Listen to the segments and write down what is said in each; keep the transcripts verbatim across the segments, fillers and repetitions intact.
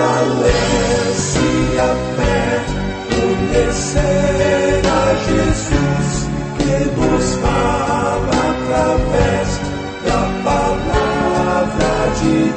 fortalece a fé, conhecer a Jesus, que nos fala através da palavra de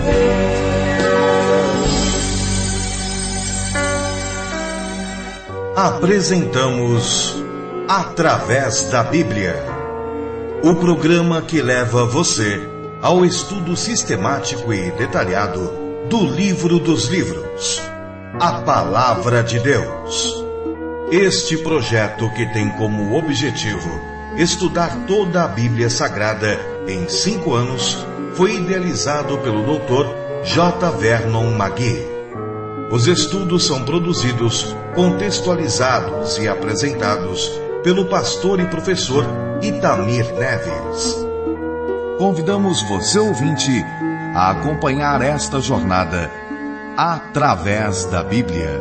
Deus. Apresentamos Através da Bíblia, o programa que leva você ao estudo sistemático e detalhado do livro dos livros, a Palavra de Deus. Este projeto, que tem como objetivo estudar toda a Bíblia Sagrada em cinco anos, foi idealizado pelo doutor J. Vernon Magui. Os estudos são produzidos, contextualizados e apresentados pelo pastor e professor Itamir Neves. Convidamos você, ouvinte, a acompanhar esta jornada através da Bíblia.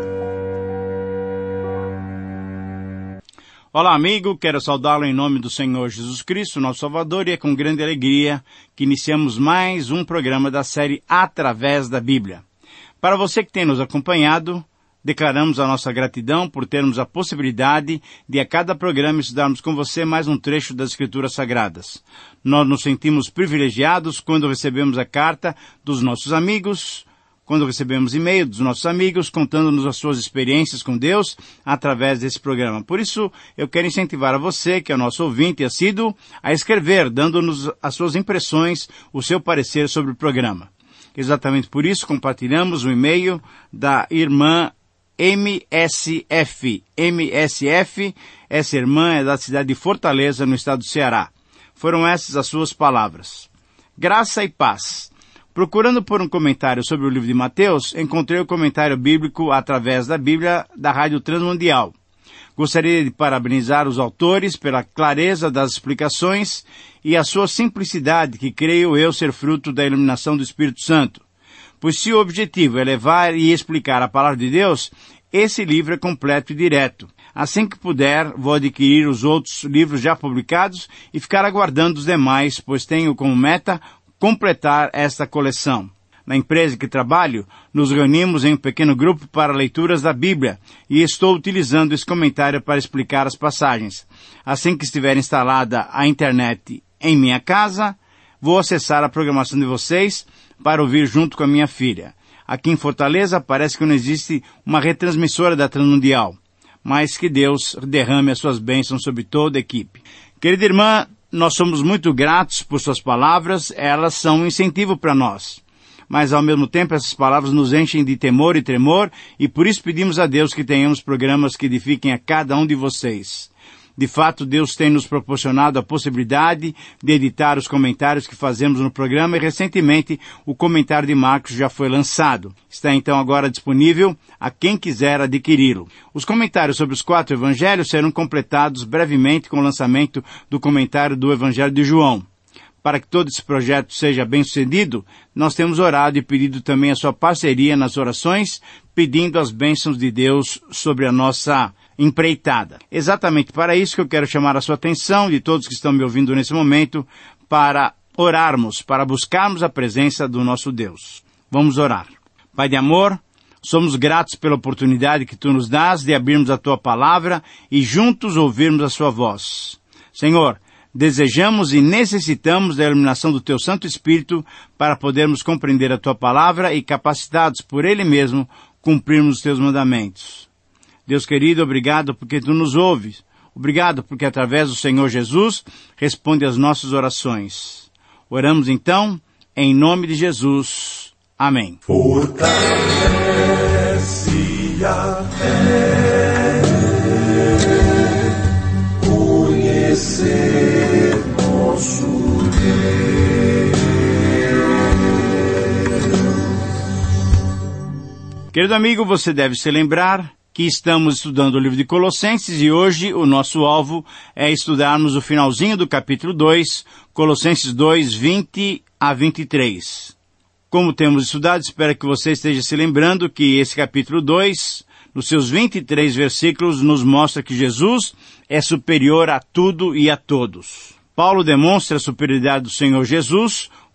Olá, amigo, quero saudá-lo em nome do Senhor Jesus Cristo, nosso Salvador, e é com grande alegria que iniciamos mais um programa da série Através da Bíblia. Para você que tem nos acompanhado, declaramos a nossa gratidão por termos a possibilidade de a cada programa estudarmos com você mais um trecho das Escrituras Sagradas. Nós nos sentimos privilegiados quando recebemos a carta dos nossos amigos, quando recebemos e-mail dos nossos amigos contando-nos as suas experiências com Deus através desse programa. Por isso, eu quero incentivar a você, que é o nosso ouvinte e assíduo, a escrever, dando-nos as suas impressões, o seu parecer sobre o programa. Exatamente por isso, compartilhamos o e-mail da irmã M S F. M S F, essa irmã é da cidade de Fortaleza, no estado do Ceará. Foram essas as suas palavras. Graça e paz. Procurando por um comentário sobre o livro de Mateus, encontrei o comentário bíblico através da Bíblia da Rádio Transmundial. Gostaria de parabenizar os autores pela clareza das explicações e a sua simplicidade, que creio eu ser fruto da iluminação do Espírito Santo. Pois se o objetivo é levar e explicar a palavra de Deus, esse livro é completo e direto. Assim que puder, vou adquirir os outros livros já publicados e ficar aguardando os demais, pois tenho como meta completar esta coleção. Na empresa que trabalho, nos reunimos em um pequeno grupo para leituras da Bíblia e estou utilizando esse comentário para explicar as passagens. Assim que estiver instalada a internet em minha casa, vou acessar a programação de vocês para ouvir junto com a minha filha. Aqui em Fortaleza parece que não existe uma retransmissora da Transmundial, mas que Deus derrame as suas bênçãos sobre toda a equipe. Querida irmã, nós somos muito gratos por suas palavras, elas são um incentivo para nós. Mas ao mesmo tempo essas palavras nos enchem de temor e tremor, e por isso pedimos a Deus que tenhamos programas que edifiquem a cada um de vocês. De fato, Deus tem nos proporcionado a possibilidade de editar os comentários que fazemos no programa e recentemente o comentário de Marcos já foi lançado. Está então agora disponível a quem quiser adquiri-lo. Os comentários sobre os quatro evangelhos serão completados brevemente com o lançamento do comentário do Evangelho de João. Para que todo esse projeto seja bem sucedido, nós temos orado e pedido também a sua parceria nas orações, pedindo as bênçãos de Deus sobre a nossa empreitada. Exatamente para isso que eu quero chamar a sua atenção, de todos que estão me ouvindo nesse momento, para orarmos, para buscarmos a presença do nosso Deus. Vamos orar. Pai de amor, somos gratos pela oportunidade que Tu nos dás de abrirmos a Tua palavra e juntos ouvirmos a Sua voz. Senhor, desejamos e necessitamos da iluminação do Teu Santo Espírito para podermos compreender a Tua palavra e, capacitados por Ele mesmo, cumprirmos os Teus mandamentos. Deus querido, obrigado porque Tu nos ouves. Obrigado porque através do Senhor Jesus responde às nossas orações. Oramos então em nome de Jesus. Amém. Fortalece a fé, conhecer nosso Deus. Querido amigo, você deve se lembrar que estamos estudando o livro de Colossenses e hoje o nosso alvo é estudarmos o finalzinho do capítulo dois, Colossenses dois, vinte a vinte e três. Como temos estudado, espero que você esteja se lembrando que esse capítulo dois, nos seus vinte e três versículos, nos mostra que Jesus é superior a tudo e a todos. Paulo demonstra a superioridade do Senhor Jesus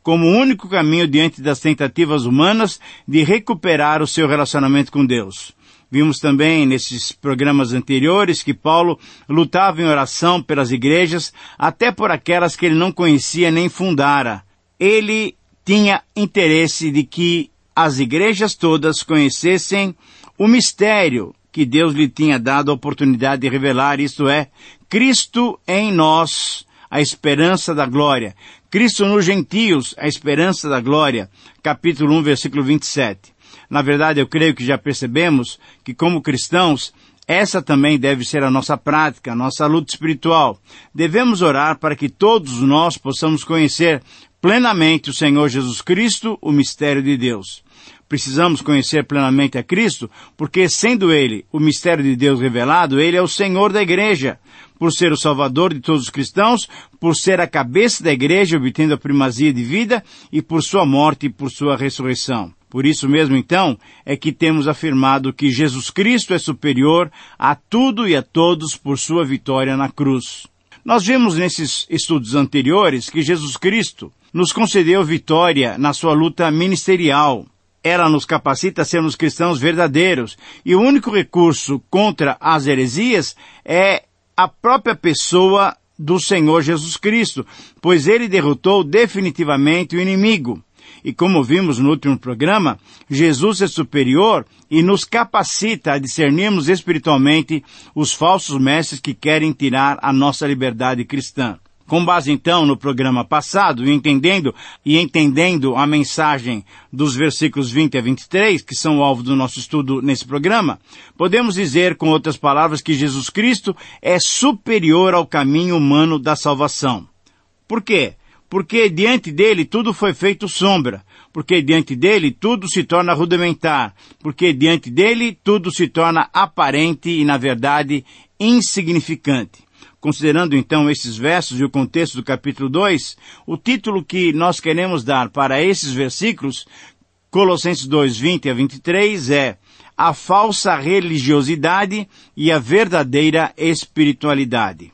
como o único caminho diante das tentativas humanas de recuperar o seu relacionamento com Deus. Vimos também nesses programas anteriores que Paulo lutava em oração pelas igrejas, até por aquelas que ele não conhecia nem fundara. Ele tinha interesse de que as igrejas todas conhecessem o mistério que Deus lhe tinha dado a oportunidade de revelar, isto é, Cristo em nós, a esperança da glória. Cristo nos gentios, a esperança da glória. Capítulo um, versículo vinte e sete. Na verdade, eu creio que já percebemos que, como cristãos, essa também deve ser a nossa prática, a nossa luta espiritual. Devemos orar para que todos nós possamos conhecer plenamente o Senhor Jesus Cristo, o mistério de Deus. Precisamos conhecer plenamente a Cristo, porque, sendo Ele o mistério de Deus revelado, Ele é o Senhor da igreja, por ser o Salvador de todos os cristãos, por ser a cabeça da igreja, obtendo a primazia de vida, e por sua morte e por sua ressurreição. Por isso mesmo, então, é que temos afirmado que Jesus Cristo é superior a tudo e a todos por sua vitória na cruz. Nós vimos nesses estudos anteriores que Jesus Cristo nos concedeu vitória na sua luta ministerial. Ela nos capacita a sermos cristãos verdadeiros, e o único recurso contra as heresias é a própria pessoa do Senhor Jesus Cristo, pois Ele derrotou definitivamente o inimigo. E como vimos no último programa, Jesus é superior e nos capacita a discernirmos espiritualmente os falsos mestres que querem tirar a nossa liberdade cristã. Com base então no programa passado e entendendo, e entendendo a mensagem dos versículos vinte a vinte e três, que são o alvo do nosso estudo nesse programa, podemos dizer com outras palavras que Jesus Cristo é superior ao caminho humano da salvação. Por quê? Porque diante dele tudo foi feito sombra, porque diante dele tudo se torna rudimentar, porque diante dele tudo se torna aparente e, na verdade, insignificante. Considerando então esses versos e o contexto do capítulo dois, o título que nós queremos dar para esses versículos, Colossenses dois, vinte a vinte e três, é a falsa religiosidade e a verdadeira espiritualidade.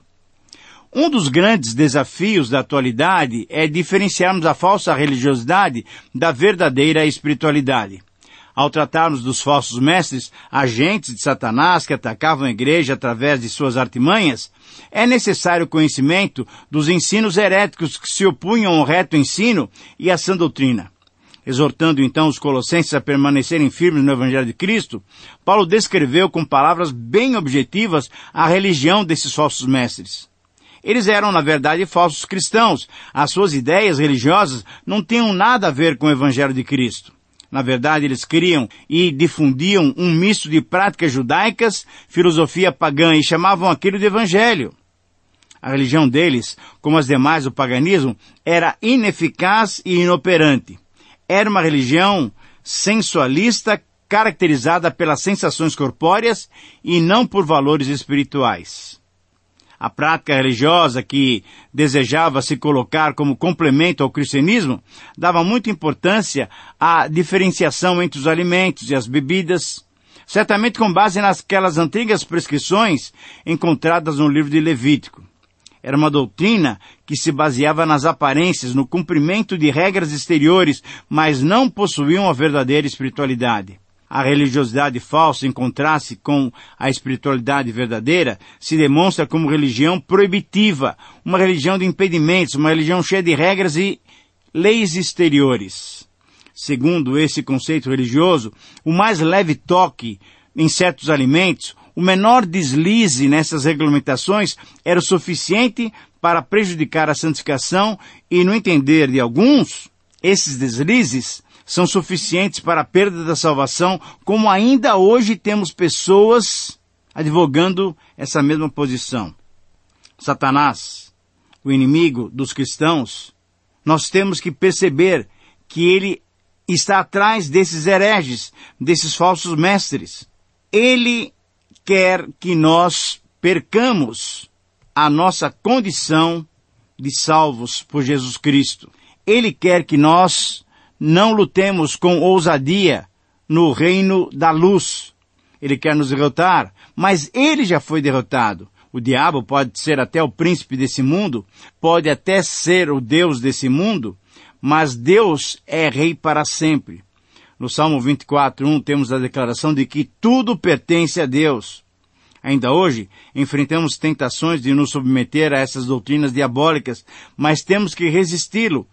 Um dos grandes desafios da atualidade é diferenciarmos a falsa religiosidade da verdadeira espiritualidade. Ao tratarmos dos falsos mestres, agentes de Satanás que atacavam a igreja através de suas artimanhas, é necessário o conhecimento dos ensinos heréticos que se opunham ao reto ensino e à sã doutrina. Exortando então os colossenses a permanecerem firmes no Evangelho de Cristo, Paulo descreveu com palavras bem objetivas a religião desses falsos mestres. Eles eram, na verdade, falsos cristãos. As suas ideias religiosas não tinham nada a ver com o Evangelho de Cristo. Na verdade, eles criam e difundiam um misto de práticas judaicas, filosofia pagã, e chamavam aquilo de Evangelho. A religião deles, como as demais do paganismo, era ineficaz e inoperante. Era uma religião sensualista, caracterizada pelas sensações corpóreas e não por valores espirituais. A prática religiosa que desejava se colocar como complemento ao cristianismo dava muita importância à diferenciação entre os alimentos e as bebidas, certamente com base naquelas antigas prescrições encontradas no livro de Levítico. Era uma doutrina que se baseava nas aparências, no cumprimento de regras exteriores, mas não possuíam a verdadeira espiritualidade. A religiosidade falsa, em contraste com a espiritualidade verdadeira, se demonstra como religião proibitiva, uma religião de impedimentos, uma religião cheia de regras e leis exteriores. Segundo esse conceito religioso, o mais leve toque em certos alimentos, o menor deslize nessas regulamentações era o suficiente para prejudicar a santificação e, no entender de alguns, esses deslizes são suficientes para a perda da salvação, como ainda hoje temos pessoas advogando essa mesma posição. Satanás, o inimigo dos cristãos, nós temos que perceber que ele está atrás desses hereges, desses falsos mestres. Ele quer que nós percamos a nossa condição de salvos por Jesus Cristo. Ele quer que nós não lutemos com ousadia no reino da luz. Ele quer nos derrotar, mas ele já foi derrotado. O diabo pode ser até o príncipe desse mundo, pode até ser o Deus desse mundo, mas Deus é rei para sempre. No Salmo vinte e quatro, um, temos a declaração de que tudo pertence a Deus. Ainda hoje, enfrentamos tentações de nos submeter a essas doutrinas diabólicas, mas temos que resisti-lo.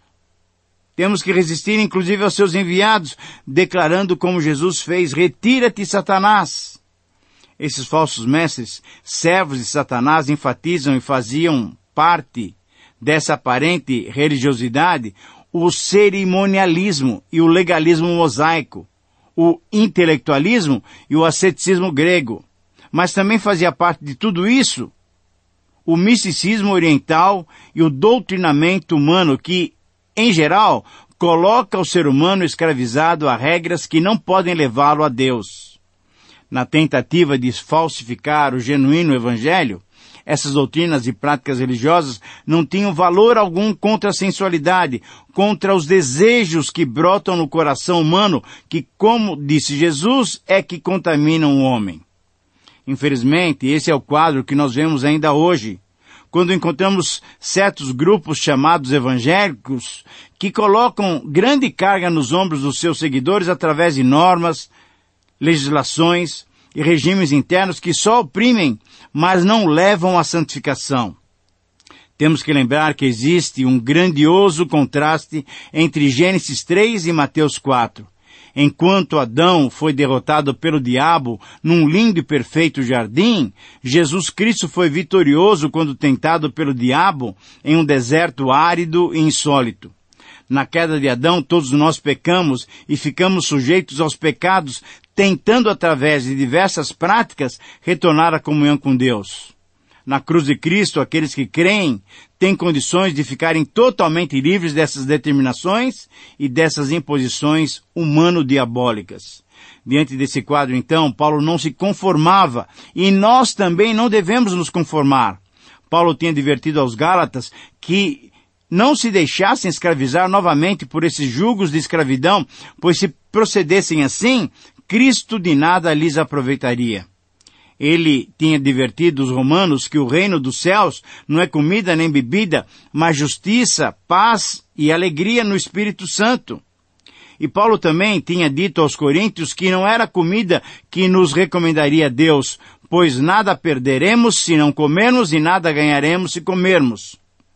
Temos que resistir, inclusive, aos seus enviados, declarando como Jesus fez: retira-te, Satanás. Esses falsos mestres, servos de Satanás, enfatizam e faziam parte dessa aparente religiosidade o cerimonialismo e o legalismo mosaico, o intelectualismo e o asceticismo grego. Mas também fazia parte de tudo isso o misticismo oriental e o doutrinamento humano que, em geral, coloca o ser humano escravizado a regras que não podem levá-lo a Deus. Na tentativa de falsificar o genuíno evangelho, essas doutrinas e práticas religiosas não tinham valor algum contra a sensualidade, contra os desejos que brotam no coração humano, que, como disse Jesus, é que contaminam o homem. Infelizmente, esse é o quadro que nós vemos ainda hoje, quando encontramos certos grupos chamados evangélicos que colocam grande carga nos ombros dos seus seguidores através de normas, legislações e regimes internos que só oprimem, mas não levam à santificação. Temos que lembrar que existe um grandioso contraste entre Gênesis três e Mateus quatro. Enquanto Adão foi derrotado pelo diabo num lindo e perfeito jardim, Jesus Cristo foi vitorioso quando tentado pelo diabo em um deserto árido e insólito. Na queda de Adão, todos nós pecamos e ficamos sujeitos aos pecados, tentando através de diversas práticas retornar à comunhão com Deus. Na cruz de Cristo, aqueles que creem têm condições de ficarem totalmente livres dessas determinações e dessas imposições humano-diabólicas. Diante desse quadro, então, Paulo não se conformava, e nós também não devemos nos conformar. Paulo tinha advertido aos Gálatas que não se deixassem escravizar novamente por esses jugos de escravidão, pois se procedessem assim, Cristo de nada lhes aproveitaria. Ele tinha advertido os romanos que o reino dos céus não é comida nem bebida, mas justiça, paz e alegria no Espírito Santo. E Paulo também tinha dito aos coríntios que não era comida que nos recomendaria Deus, pois nada perderemos se não comermos e nada ganharemos se comermos.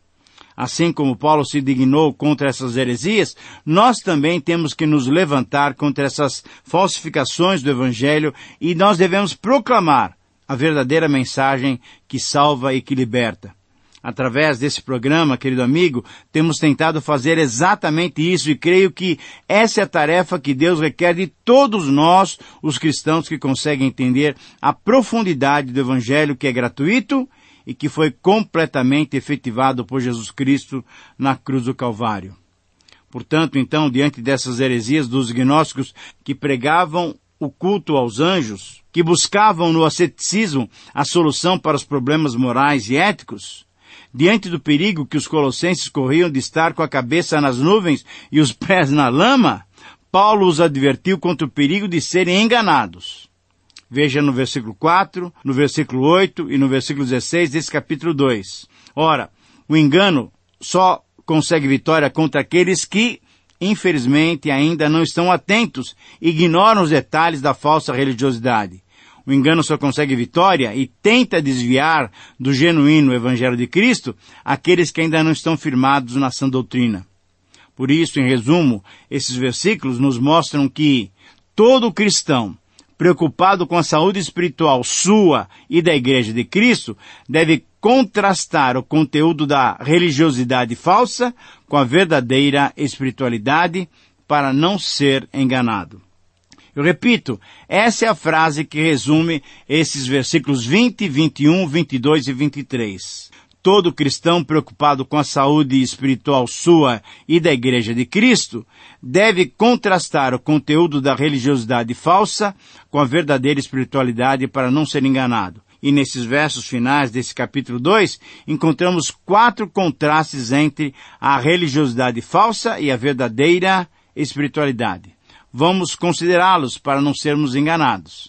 Assim como Paulo se dignou contra essas heresias, nós também temos que nos levantar contra essas falsificações do Evangelho e nós devemos proclamar a verdadeira mensagem que salva e que liberta. Através desse programa, querido amigo, temos tentado fazer exatamente isso e creio que essa é a tarefa que Deus requer de todos nós, os cristãos que conseguem entender a profundidade do Evangelho que é gratuito e que foi completamente efetivado por Jesus Cristo na cruz do Calvário. Portanto, então, diante dessas heresias dos gnósticos que pregavam o culto aos anjos, que buscavam no asceticismo a solução para os problemas morais e éticos, diante do perigo que os colossenses corriam de estar com a cabeça nas nuvens e os pés na lama, Paulo os advertiu contra o perigo de serem enganados. Veja no versículo quatro, no versículo oito e no versículo dezesseis desse capítulo dois. Ora, o engano só consegue vitória contra aqueles que, infelizmente, ainda não estão atentos e ignoram os detalhes da falsa religiosidade. O engano só consegue vitória e tenta desviar do genuíno Evangelho de Cristo aqueles que ainda não estão firmados na sã doutrina. Por isso, em resumo, esses versículos nos mostram que todo cristão preocupado com a saúde espiritual sua e da Igreja de Cristo, deve contrastar o conteúdo da religiosidade falsa com a verdadeira espiritualidade para não ser enganado. Eu repito, essa é a frase que resume esses versículos vinte, vinte e um, vinte e dois e vinte e três. Todo cristão preocupado com a saúde espiritual sua e da Igreja de Cristo deve contrastar o conteúdo da religiosidade falsa com a verdadeira espiritualidade para não ser enganado. E nesses versos finais desse capítulo dois, encontramos quatro contrastes entre a religiosidade falsa e a verdadeira espiritualidade. Vamos considerá-los para não sermos enganados.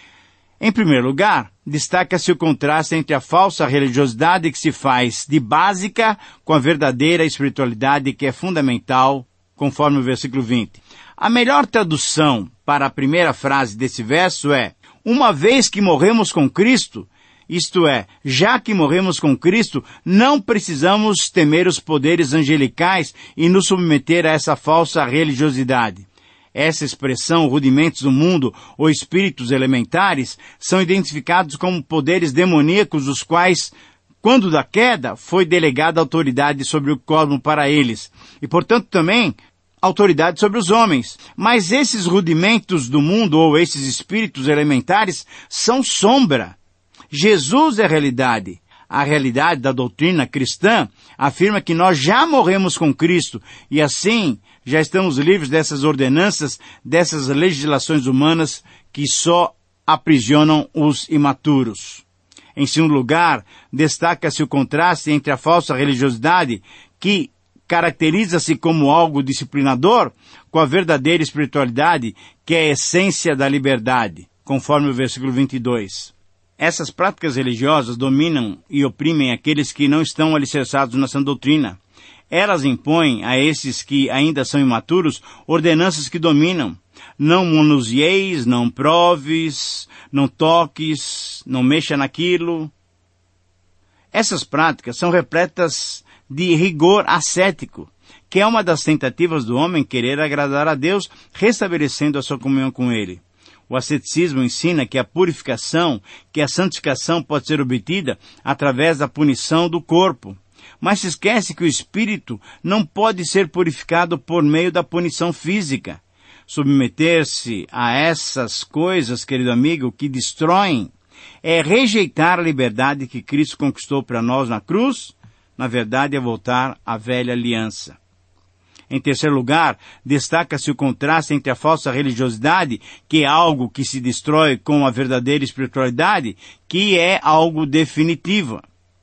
Em primeiro lugar, destaca-se o contraste entre a falsa religiosidade que se faz de básica com a verdadeira espiritualidade que é fundamental conforme o versículo vinte. A melhor tradução para a primeira frase desse verso é: uma vez que morremos com Cristo, isto é, já que morremos com Cristo, não precisamos temer os poderes angelicais e nos submeter a essa falsa religiosidade. Essa expressão, rudimentos do mundo ou espíritos elementares, são identificados como poderes demoníacos, os quais, quando da queda, foi delegada autoridade sobre o cosmos para eles, e portanto também autoridade sobre os homens. Mas esses rudimentos do mundo ou esses espíritos elementares são sombra. Jesus é a realidade. A realidade da doutrina cristã afirma que nós já morremos com Cristo e assim já estamos livres dessas ordenanças, dessas legislações humanas que só aprisionam os imaturos. Em segundo lugar, destaca-se o contraste entre a falsa religiosidade, que caracteriza-se como algo disciplinador, com a verdadeira espiritualidade, que é a essência da liberdade, conforme o versículo vinte e dois. Essas práticas religiosas dominam e oprimem aqueles que não estão alicerçados na sã doutrina. Elas impõem a esses que ainda são imaturos ordenanças que dominam. Não manusieis, não proves, não toques, não mexa naquilo. Essas práticas são repletas de rigor ascético, que é uma das tentativas do homem querer agradar a Deus, restabelecendo a sua comunhão com Ele. O asceticismo ensina que a purificação, que a santificação pode ser obtida através da punição do corpo. Mas se esquece que o espírito não pode ser purificado por meio da punição física. Submeter-se a essas coisas, querido amigo, que destroem, é rejeitar a liberdade que Cristo conquistou para nós na cruz. Na verdade, é voltar à velha aliança. Em terceiro lugar, destaca-se o contraste entre a falsa religiosidade, que é algo que se destrói, com a verdadeira espiritualidade, que é algo definitivo.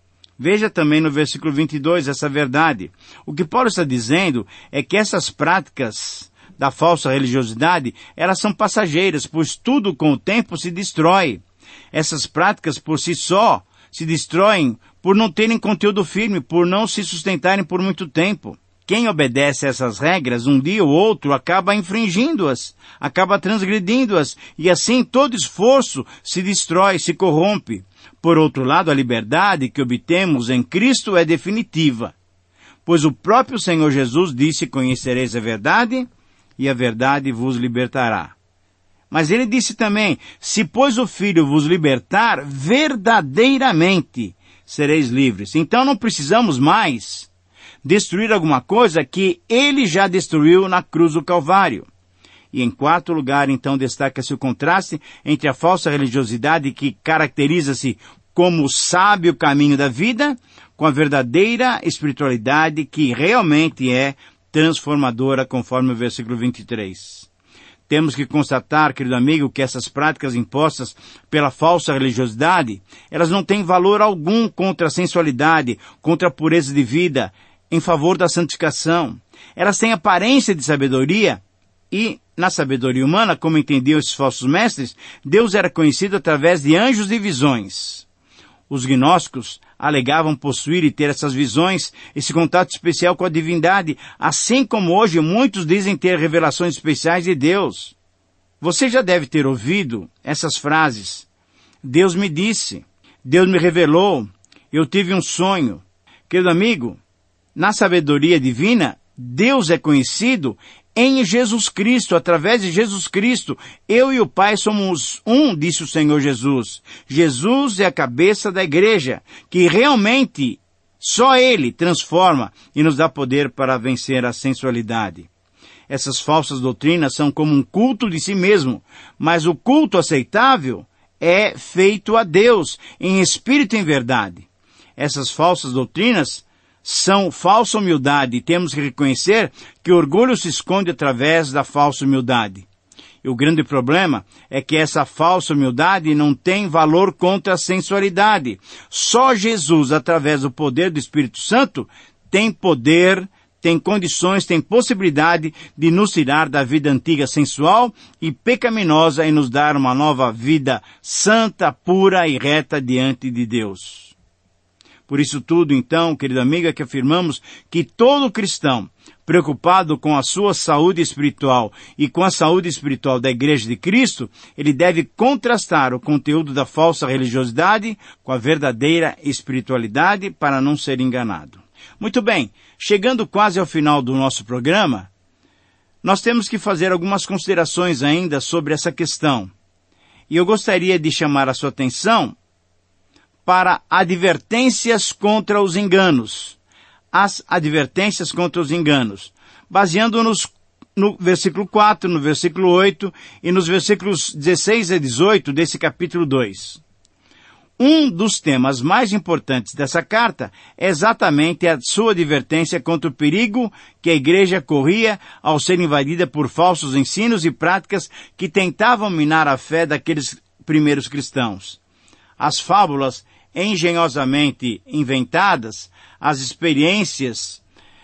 Veja também no versículo vinte e dois essa verdade. O que Paulo está dizendo é que essas práticas da falsa religiosidade, elas são passageiras, pois tudo com o tempo se destrói. Essas práticas por si só se destroem por não terem conteúdo firme, por não se sustentarem por muito tempo. Quem obedece a essas regras, um dia ou outro, acaba infringindo-as, acaba transgredindo-as, e assim todo esforço se destrói, se corrompe. Por outro lado, a liberdade que obtemos em Cristo é definitiva, pois o próprio Senhor Jesus disse: conhecereis a verdade, e a verdade vos libertará. Mas ele disse também: se pois o Filho vos libertar, verdadeiramente sereis livres. Então não precisamos mais destruir alguma coisa que ele já destruiu na cruz do Calvário. E em quarto lugar, então, destaca-se o contraste entre a falsa religiosidade, que caracteriza-se como o sábio caminho da vida, com a verdadeira espiritualidade, que realmente é transformadora, conforme o versículo vinte e três. Temos que constatar, querido amigo, que essas práticas impostas pela falsa religiosidade, elas não têm valor algum contra a sensualidade, contra a pureza de vida, em favor da santificação. Elas têm aparência de sabedoria e, na sabedoria humana, como entendiam esses falsos mestres, Deus era conhecido através de anjos e visões. Os gnósticos alegavam possuir e ter essas visões, esse contato especial com a divindade, assim como hoje muitos dizem ter revelações especiais de Deus. Você já deve ter ouvido essas frases: Deus me disse, Deus me revelou, eu tive um sonho. Querido amigo, na sabedoria divina, Deus é conhecido em Jesus Cristo, através de Jesus Cristo. Eu e o Pai somos um, disse o Senhor Jesus. Jesus é a cabeça da igreja, que realmente só Ele transforma e nos dá poder para vencer a sensualidade. Essas falsas doutrinas são como um culto de si mesmo, mas o culto aceitável é feito a Deus, em espírito e em verdade. Essas falsas doutrinas são falsa humildade, e temos que reconhecer que o orgulho se esconde através da falsa humildade. E o grande problema é que essa falsa humildade não tem valor contra a sensualidade. Só Jesus, através do poder do Espírito Santo, tem poder, tem condições, tem possibilidade de nos tirar da vida antiga sensual e pecaminosa e nos dar uma nova vida santa, pura e reta diante de Deus. Por isso tudo, então, querido amigo, é que afirmamos que todo cristão preocupado com a sua saúde espiritual e com a saúde espiritual da Igreja de Cristo, ele deve contrastar o conteúdo da falsa religiosidade com a verdadeira espiritualidade para não ser enganado. Muito bem, chegando quase ao final do nosso programa, nós temos que fazer algumas considerações ainda sobre essa questão. E eu gostaria de chamar a sua atenção para advertências contra os enganos. As advertências contra os enganos, baseando-nos no versículo quatro, no versículo oito e nos versículos dezesseis a dezoito desse capítulo dois. Um dos temas mais importantes dessa carta é exatamente a sua advertência contra o perigo que a igreja corria ao ser invadida por falsos ensinos e práticas que tentavam minar a fé daqueles primeiros cristãos. As fábulas engenhosamente inventadas, as experiências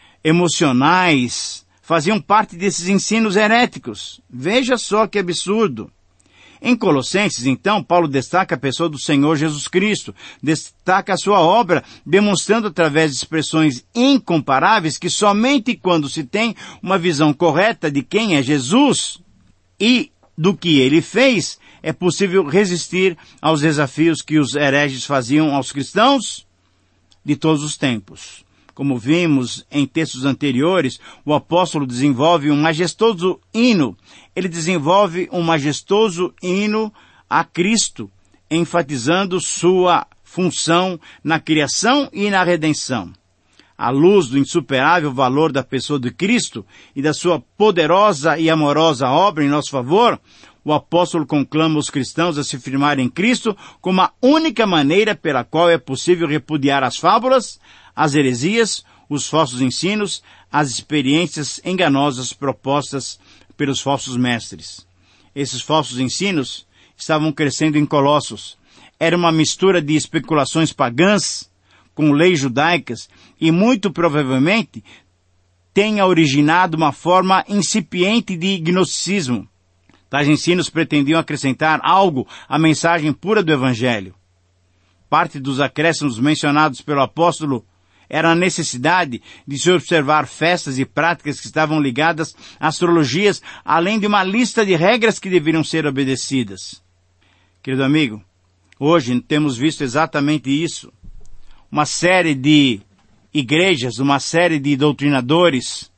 emocionais faziam parte desses ensinos heréticos. Veja só que absurdo. Em Colossenses, então, Paulo destaca a pessoa do Senhor Jesus Cristo, destaca a sua obra, demonstrando através de expressões incomparáveis que somente quando se tem uma visão correta de quem é Jesus e do que ele fez, é possível resistir aos desafios que os hereges faziam aos cristãos de todos os tempos. Como vimos em textos anteriores, o apóstolo desenvolve um majestoso hino. Ele desenvolve um majestoso hino a Cristo, enfatizando sua função na criação e na redenção. À luz do insuperável valor da pessoa de Cristo e da sua poderosa e amorosa obra em nosso favor, o apóstolo conclama os cristãos a se firmarem em Cristo como a única maneira pela qual é possível repudiar as fábulas, as heresias, os falsos ensinos, as experiências enganosas propostas pelos falsos mestres. Esses falsos ensinos estavam crescendo em Colossos. Era uma mistura de especulações pagãs com leis judaicas e muito provavelmente tenha originado uma forma incipiente de gnosticismo. Tais ensinos pretendiam acrescentar algo à mensagem pura do Evangelho. Parte dos acréscimos mencionados pelo apóstolo era a necessidade de se observar festas e práticas que estavam ligadas a astrologias, além de uma lista de regras que deveriam ser obedecidas. Querido amigo, hoje temos visto exatamente isso. Uma série de igrejas, uma série de doutrinadores,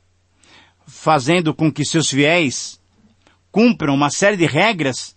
fazendo com que seus fiéis cumpram uma série de regras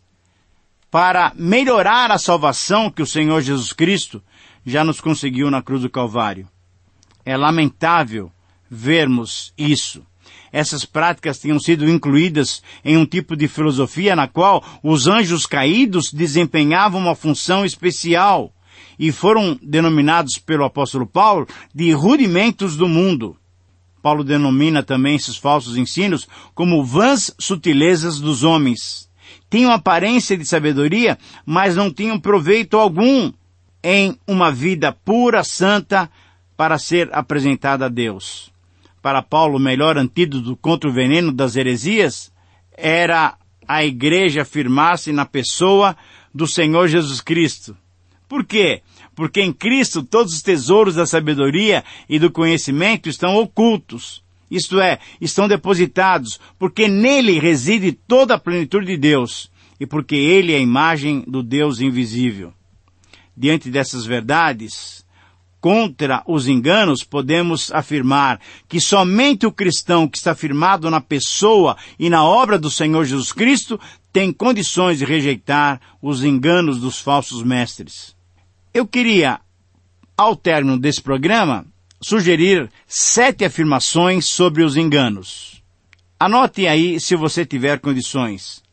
para melhorar a salvação que o Senhor Jesus Cristo já nos conseguiu na cruz do Calvário. É lamentável vermos isso. Essas práticas tinham sido incluídas em um tipo de filosofia na qual os anjos caídos desempenhavam uma função especial e foram denominados pelo apóstolo Paulo de rudimentos do mundo. Paulo denomina também esses falsos ensinos como vãs sutilezas dos homens. Tinham aparência de sabedoria, mas não tinham proveito algum em uma vida pura, santa, para ser apresentada a Deus. Para Paulo, o melhor antídoto contra o veneno das heresias era a igreja firmar-se na pessoa do Senhor Jesus Cristo. Por quê? Porque em Cristo todos os tesouros da sabedoria e do conhecimento estão ocultos. Isto é, estão depositados, porque nele reside toda a plenitude de Deus, e porque ele é a imagem do Deus invisível. Diante dessas verdades, contra os enganos, podemos afirmar que somente o cristão que está firmado na pessoa e na obra do Senhor Jesus Cristo tem condições de rejeitar os enganos dos falsos mestres. Eu queria, ao término desse programa, sugerir sete afirmações sobre os enganos. Anote aí se você tiver condições.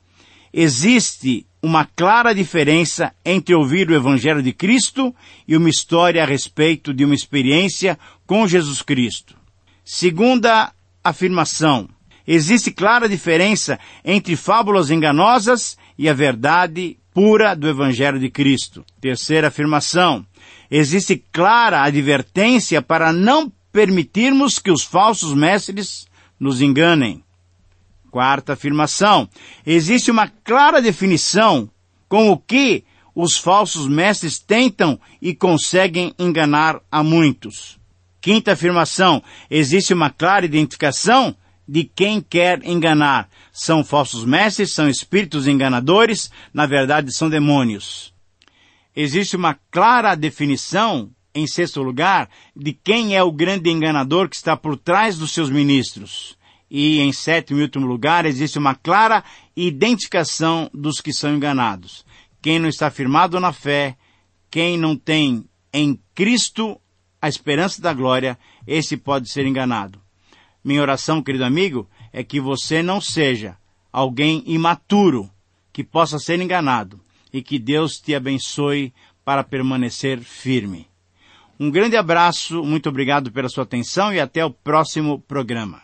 Existe uma clara diferença entre ouvir o Evangelho de Cristo e uma história a respeito de uma experiência com Jesus Cristo. Segunda afirmação. Existe clara diferença entre fábulas enganosas e a verdade pura do Evangelho de Cristo. Terceira afirmação. Existe clara advertência para não permitirmos que os falsos mestres nos enganem. Quarta afirmação. Existe uma clara definição com o que os falsos mestres tentam e conseguem enganar a muitos. Quinta afirmação, existe uma clara identificação de quem quer enganar. São falsos mestres, são espíritos enganadores, na verdade são demônios. Existe uma clara definição, em sexto lugar, de quem é o grande enganador que está por trás dos seus ministros. E em sétimo e último lugar, existe uma clara identificação dos que são enganados. Quem não está firmado na fé, quem não tem em Cristo a esperança da glória, esse pode ser enganado. Minha oração, querido amigo, é que você não seja alguém imaturo, que possa ser enganado, e que Deus te abençoe para permanecer firme. Um grande abraço, muito obrigado pela sua atenção e até o próximo programa.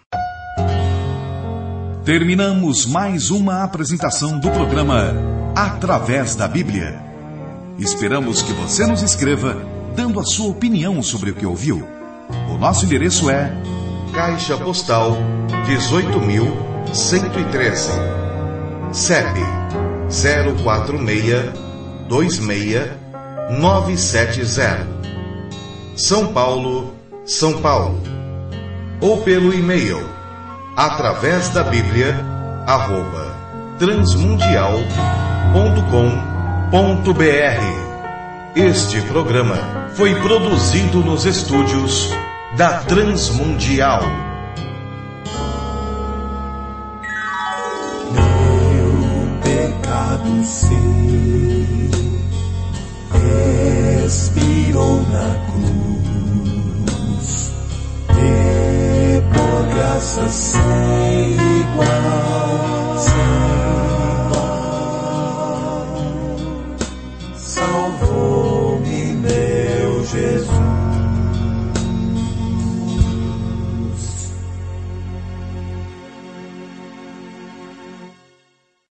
Terminamos mais uma apresentação do programa Através da Bíblia. Esperamos que você nos escreva, dando a sua opinião sobre o que ouviu. O nosso endereço é Caixa Postal dezoito mil cento e treze, C E P zero quatro seis dois seis nove sete zero, São Paulo, São Paulo. Ou pelo e-mail através da Bíblia arroba transmundial ponto com ponto br. Este programa foi produzido nos estúdios da Transmundial. Meu pecado sei, expirou na cruz, e por graça sei.